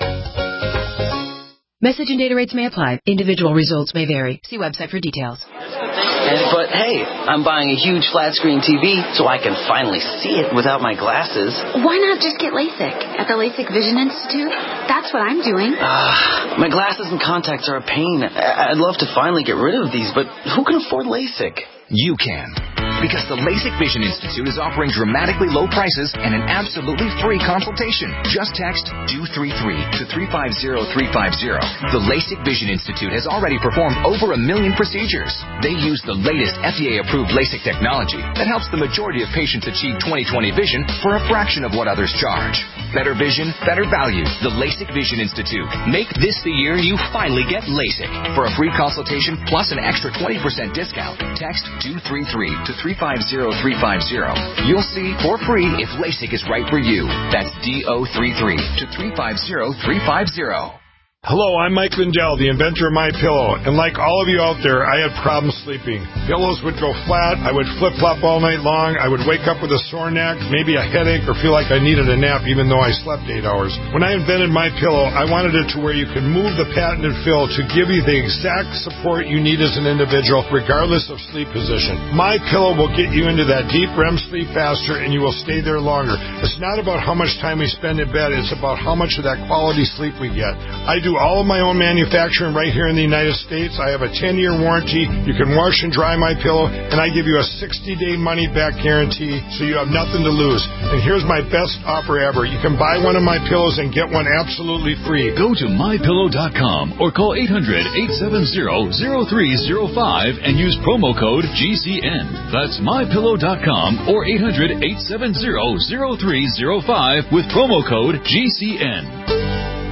S8: Message and data rates may apply. Individual results may vary. See website for details.
S25: And, but hey, I'm buying a huge flat screen T V so I can finally see it without my glasses.
S26: Why not just get LASIK at the LASIK Vision Institute? That's what I'm doing.
S25: Uh, my glasses and contacts are a pain. I'd love to finally get rid of these, but who can afford LASIK?
S27: You can. Because the LASIK Vision Institute is offering dramatically low prices and an absolutely free consultation. Just text two three three to three five zero three five zero. The LASIK Vision Institute has already performed over a million procedures. They use the latest F D A-approved LASIK technology that helps the majority of patients achieve twenty twenty vision for a fraction of what others charge. Better vision, better value. The LASIK Vision Institute. Make this the year you finally get LASIK. For a free consultation plus an extra twenty percent discount, text two three three to three five zero three five zero. You'll see for free if LASIK is right for you. That's D O three three to three five zero three five zero.
S28: Hello, I'm Mike Lindell, the inventor of MyPillow, and like all of you out there, I had problems sleeping. Pillows would go flat, I would flip-flop all night long, I would wake up with a sore neck, maybe a headache, or feel like I needed a nap even though I slept eight hours. When I invented MyPillow, I wanted it to where you could move the patented fill to give you the exact support you need as an individual, regardless of sleep position. MyPillow will get you into that deep R E M sleep faster, and you will stay there longer. It's not about how much time we spend in bed, it's about how much of that quality sleep we get. I do all of my own manufacturing right here in the United States. I have a ten-year warranty. You can wash and dry my pillow, and I give you a sixty-day money-back guarantee, so you have nothing to lose. And here's my best offer ever. You can buy one of my pillows and get one absolutely free.
S29: Go to my pillow dot com or call eight hundred, eight seven zero, zero three zero five and use promo code G C N. That's my pillow dot com or eight hundred, eight seven zero, zero three zero five with promo code G C N.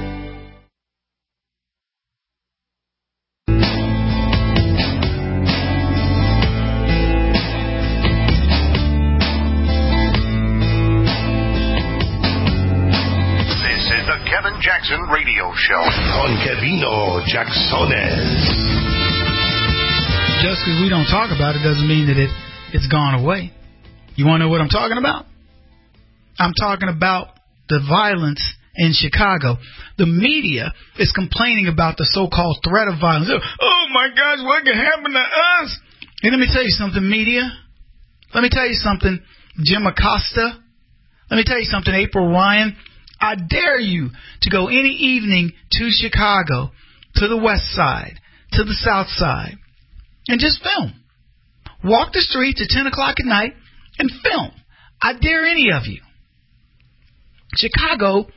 S1: Jackson Radio Show on Kevino Jacksones.
S5: Just because we don't talk about it doesn't mean that it, it's gone away. You want to know what I'm talking about? I'm talking about the violence in Chicago. The media is complaining about the so-called threat of violence. Oh, my gosh, what can happen to us? And let me tell you something, media. Let me tell you something, Jim Acosta. Let me tell you something, April Ryan. I dare you to go any evening to Chicago, to the west side, to the south side, and just film. Walk the streets at ten o'clock at night and film. I dare any of you. Chicago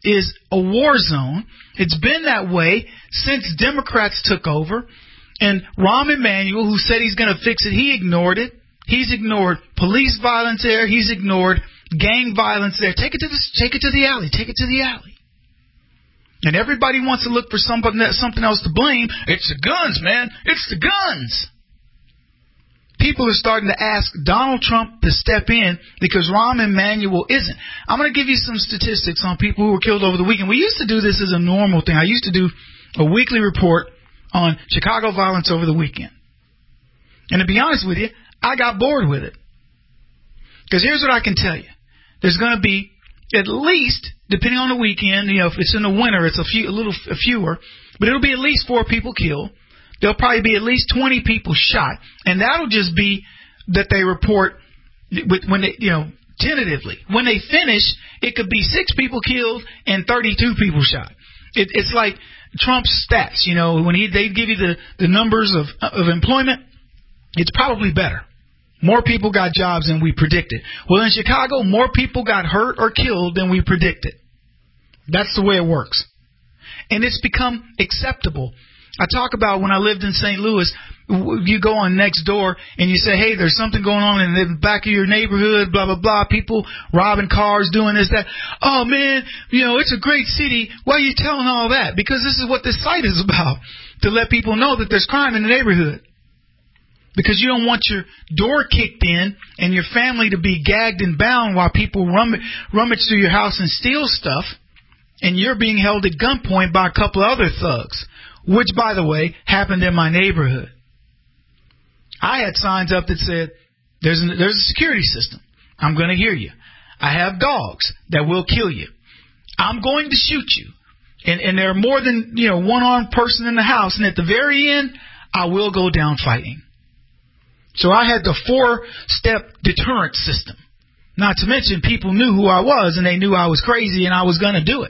S5: is a war zone. It's been that way since Democrats took over. And Rahm Emanuel, who said he's going to fix it, he ignored it. He's ignored police violence there. He's ignored gang violence there. Take it to the, take it to the alley. Take it to the alley. And everybody wants to look for something, something else to blame. It's the guns, man. It's the guns. People are starting to ask Donald Trump to step in because Rahm Emanuel isn't. I'm going to give you some statistics on people who were killed over the weekend. We used to do this as a normal thing. I used to do a weekly report on Chicago violence over the weekend. And to be honest with you, I got bored with it. Because here's what I can tell you. There's going to be at least, depending on the weekend, you know, if it's in the winter, it's a few, a little a fewer, but it'll be at least four people killed. There'll probably be at least twenty people shot, and that'll just be that they report when they, you know, tentatively. When they finish, it could be six people killed and thirty-two people shot. It, it's like Trump's stats, you know, when he they give you the, the numbers of of employment, it's probably better. More people got jobs than we predicted. Well, in Chicago, more people got hurt or killed than we predicted. That's the way it works. And it's become acceptable. I talk about when I lived in Saint Louis, you go on Nextdoor and you say, hey, there's something going on in the back of your neighborhood, blah, blah, blah, people robbing cars, doing this, that. Oh, man, you know, it's a great city. Why are you telling all that? Because this is what this site is about, to let people know that there's crime in the neighborhood. Because you don't want your door kicked in and your family to be gagged and bound while people rummage, rummage through your house and steal stuff, and you're being held at gunpoint by a couple of other thugs, which, by the way, happened in my neighborhood. I had signs up that said, there's, an, there's a security system. I'm going to hear you. I have dogs that will kill you. I'm going to shoot you. And, and there are more than, you know, one armed person in the house. And at the very end, I will go down fighting. So I had the four-step deterrent system. Not to mention people knew who I was and they knew I was crazy and I was going to do it.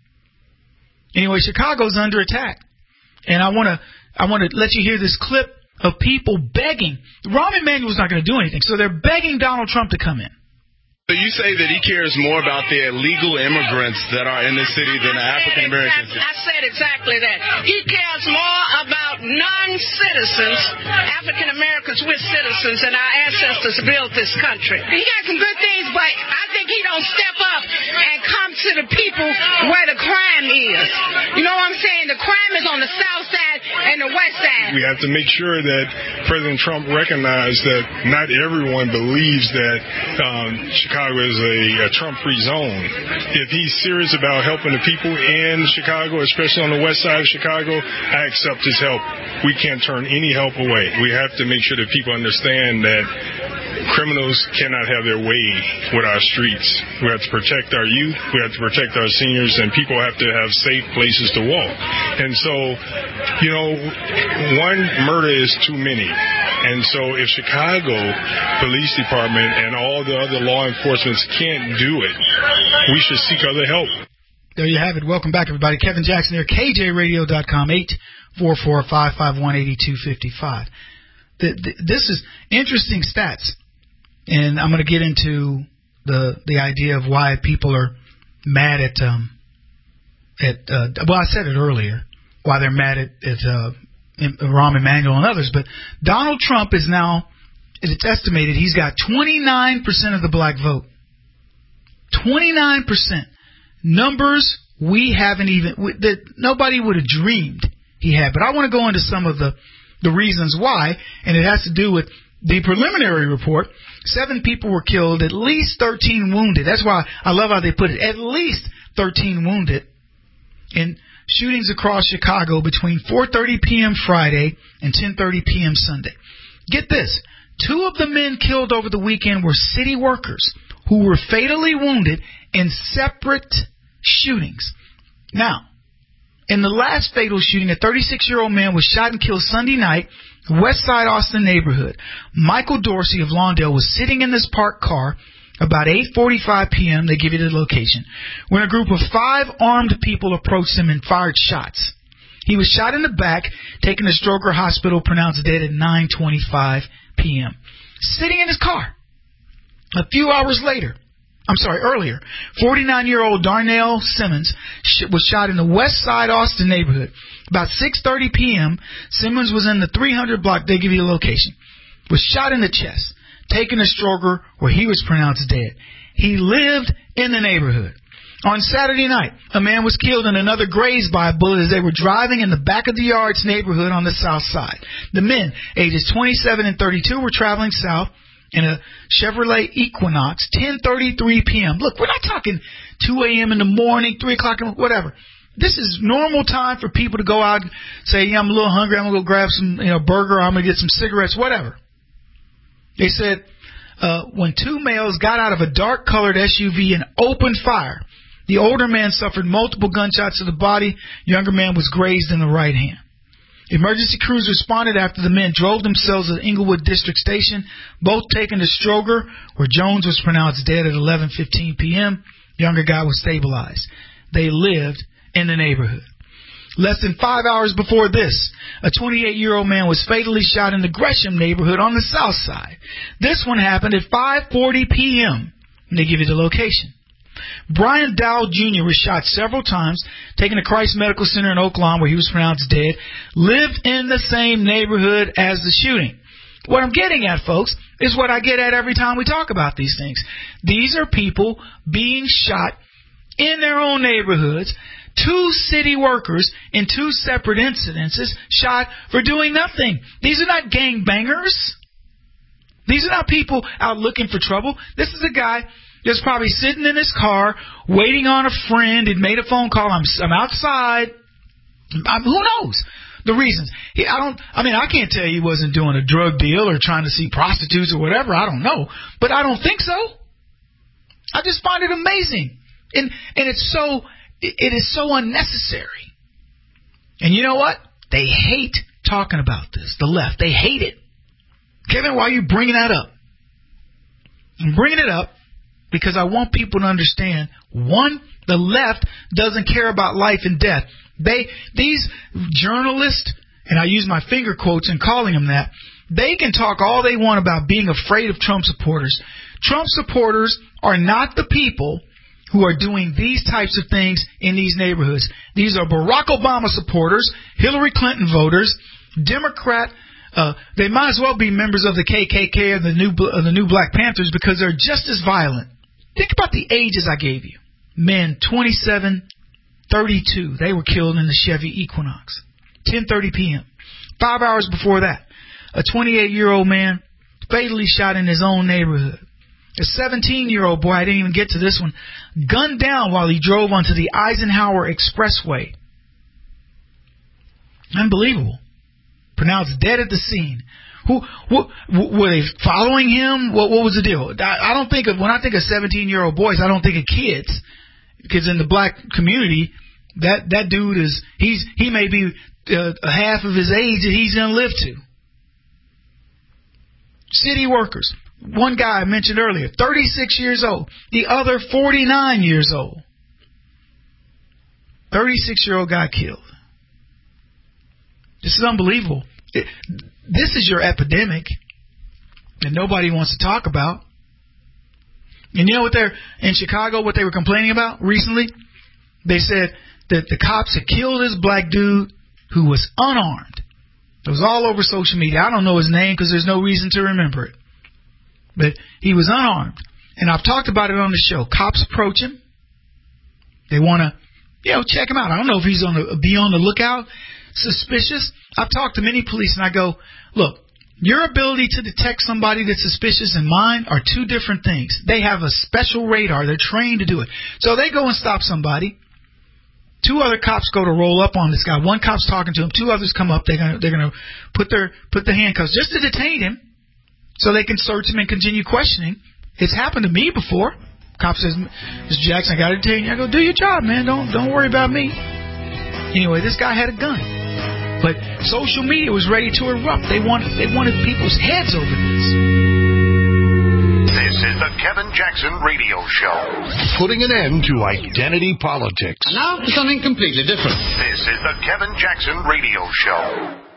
S5: Anyway, Chicago's under attack. And I want to I want to let you hear this clip of people begging. Rahm Emanuel's not going to do anything, so they're begging Donald Trump to come in.
S9: So you say that he cares more about the illegal immigrants that are in the city than the African Americans.
S10: Exactly, I said exactly that. He cares more about non-citizens, African Americans with citizens, and our ancestors built this country. He got some good things, but I think he don't step up and come to the people where the crime is. You know what I'm saying? The crime is on the south side and the west side.
S28: We have to make sure that President Trump recognizes that not everyone believes that um, Chicago is a, a Trump-free zone. If he's serious about helping the people in Chicago, especially on the west side of Chicago, I accept his help. We can't turn any help away. We have to make sure that people understand that criminals cannot have their way with our streets. We have to protect our youth. We have to protect our seniors, and people have to have safe places to walk. And so, you know, one murder is too many. And so if Chicago Police Department and all the other law enforcement can't do it, we should seek other help.
S5: There you have it. Welcome back, everybody. Kevin Jackson here, K J radio dot com, eight four four, five five one, eight two five five. The, the, this is interesting stats, and I'm going to get into the the idea of why people are mad at um at uh, well, I said it earlier, why they're mad at at uh, Rahm Emanuel and others, but Donald Trump is now, it's estimated he's got twenty-nine percent of the black vote. twenty-nine percent. Numbers we haven't even, that nobody would have dreamed he had. But I want to go into some of the, the reasons why, and it has to do with the preliminary report. Seven people were killed, at least thirteen wounded. That's why I love how they put it, at least thirteen wounded in shootings across Chicago between four thirty p.m. Friday and ten thirty p.m. Sunday. Get this. Two of the men killed over the weekend were city workers who were fatally wounded in separate shootings. Now, in the last fatal shooting, a thirty-six-year-old man was shot and killed Sunday night, West Side Austin neighborhood. Michael Dorsey of Lawndale was sitting in this parked car about eight forty-five p.m., they give you the location, when a group of five armed people approached him and fired shots. He was shot in the back, taken to Stroger Hospital, pronounced dead at nine twenty-five p.m. Sitting in his car. A few hours later, I'm sorry, earlier. forty-nine-year-old Darnell Simmons was shot in the West Side Austin neighborhood. About six thirty p.m., Simmons was in the three hundred block. They give you the location. Was shot in the chest, taken to Stroger, where he was pronounced dead. He lived in the neighborhood. On Saturday night, a man was killed and another grazed by a bullet as they were driving in the back of the Yards neighborhood on the south side. The men, ages twenty-seven and thirty-two, were traveling south in a Chevrolet Equinox, ten thirty-three p.m. Look, we're not talking two a.m. in the morning, three o'clock, in the, whatever. This is normal time for people to go out and say, yeah, I'm a little hungry, I'm going to go grab some you know, burger, I'm going to get some cigarettes, whatever. They said uh, when two males got out of a dark-colored S U V and opened fire, the older man suffered multiple gunshots to the body. Younger man was grazed in the right hand. Emergency crews responded after the men drove themselves to the Inglewood District Station, both taken to Stroger, where Jones was pronounced dead at eleven fifteen p.m. Younger guy was stabilized. They lived in the neighborhood. Less than five hours before this, a twenty-eight-year-old man was fatally shot in the Gresham neighborhood on the south side. This one happened at five forty p.m. They give you the location. Brian Dowell Junior was shot several times, taken to Christ Medical Center in Oak Lawn, where he was pronounced dead, lived in the same neighborhood as the shooting. What I'm getting at, folks, is what I get at every time we talk about these things. These are people being shot in their own neighborhoods. Two city workers in two separate incidences shot for doing nothing. These are not gangbangers. These are not people out looking for trouble. This is a guy that's probably sitting in his car, waiting on a friend. He'd made a phone call. I'm, I'm outside. I'm, who knows the reasons? He, I don't. I mean, I can't tell you he wasn't doing a drug deal or trying to see prostitutes or whatever. I don't know, but I don't think so. I just find it amazing, and and it's so it, it is so unnecessary. And you know what? They hate talking about this. The left, they hate it. Kevin, why are you bringing that up? I'm bringing it up because I want people to understand, one, the left doesn't care about life and death. They, these journalists, and I use my finger quotes in calling them that, they can talk all they want about being afraid of Trump supporters. Trump supporters are not the people who are doing these types of things in these neighborhoods. These are Barack Obama supporters, Hillary Clinton voters, Democrat. Uh, they might as well be members of the K K K or the new uh, the new Black Panthers because they're just as violent. Think about the ages I gave you. Men, twenty-seven, thirty-two. They were killed in the Chevy Equinox. ten thirty p.m. Five hours before that, a twenty-eight-year-old man fatally shot in his own neighborhood. A seventeen-year-old boy, I didn't even get to this one, gunned down while he drove onto the Eisenhower Expressway. Unbelievable. Pronounced dead at the scene. Who, who were they following him? What, what was the deal? I, I don't think of, when I think of seventeen-year-old boys, I don't think of kids. Because in the black community, that, that dude is, he's, he may be uh, half of his age that he's going to live to. City workers. One guy I mentioned earlier, thirty-six years old. The other, forty-nine years old. thirty-six-year-old guy killed. This is unbelievable. It, this is your epidemic that nobody wants to talk about. And you know what they're, in Chicago, what they were complaining about recently? They said that the cops had killed this black dude who was unarmed. It was all over social media. I don't know his name because there's no reason to remember it. But he was unarmed. And I've talked about it on the show. Cops approach him. They want to, you know, check him out. I don't know if he's on the, be on the lookout. Suspicious. I've talked to many police and I go, look, your ability to detect somebody that's suspicious and mine are two different things. They have a special radar. They're trained to do it. So they go and stop somebody. Two other cops go to roll up on this guy. One cop's talking to him. Two others come up. They're gonna they're gonna put their put the handcuffs just to detain him, so they can search him and continue questioning. It's happened to me before. Cop says, "Mister Jackson, I got to detain you." I go, "Do your job, man. Don't don't worry about me." Anyway, this guy had a gun. But social media was ready to erupt. They wanted, they wanted people's heads over this.
S1: This is the Kevin Jackson Radio Show. Putting an end to identity politics.
S11: And now for something completely different.
S1: This is the Kevin Jackson Radio Show.